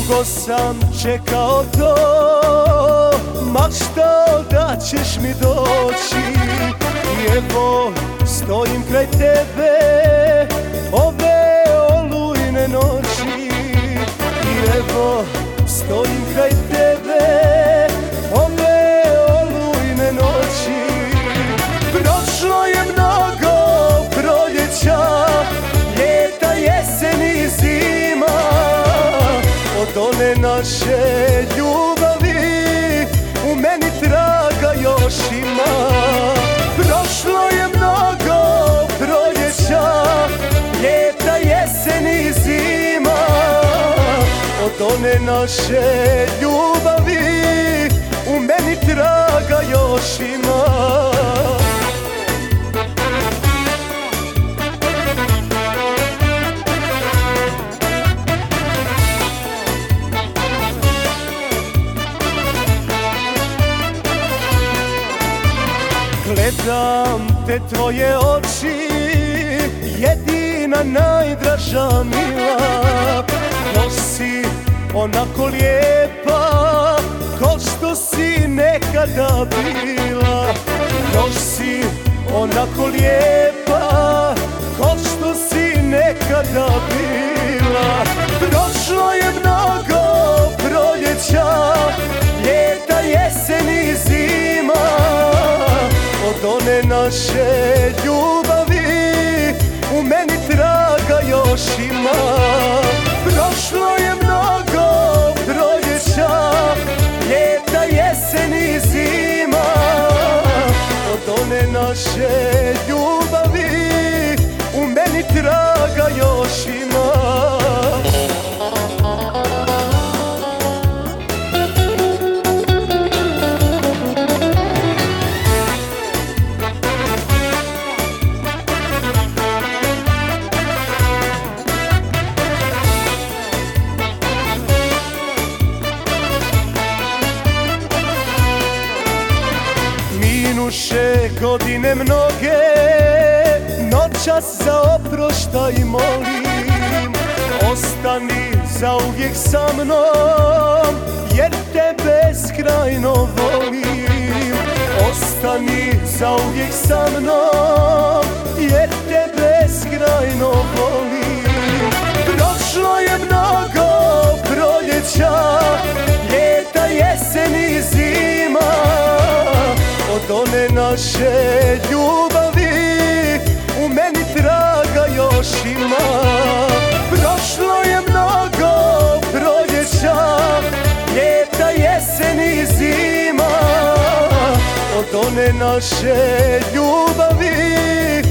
Dugo sam čekao to, maštao da ćeš mi doći. I evo stojim kraj tebe ove olujne noći. I evo stojim kraj tebe ove olujne noći. Prošlo je mnogo proljeća, ljeta, jeseni i zima. Od one naše ljubavi u meni traga još ima. Prošlo je mnogo proljeća, ljeta, jeseni i zima. Od one naše ljubavi u meni traga još ima. Gledam te tvoje oči, jedina najdraža mila. Ko si onako lijepa, ko što si nekada bila. Ko si onako lijepa, ko što si nekada bila. Prošlo je mnogo proljeća, ljeta, jeseni i zima. Od one naše ljubavi u meni traga još ima. Prošlo je mnogo proljeća, ljeta, jeseni i zima. Od one naše ljubavi u meni traga još ima. Minuše godine mnoge, noćas za oproštaj molim. Ostani zauvijek sa mnom, jer te beskrajno volim. Ostani zauvijek sa mnom, jer te beskrajno volim. Prošlo je mnogo proljeća, ljeta, jeseni i zima. Od one naše ljubavi u meni traga još ima. Prošlo je mnogo proljeća, ljeta, jeseni i zima. Od one naše ljubavi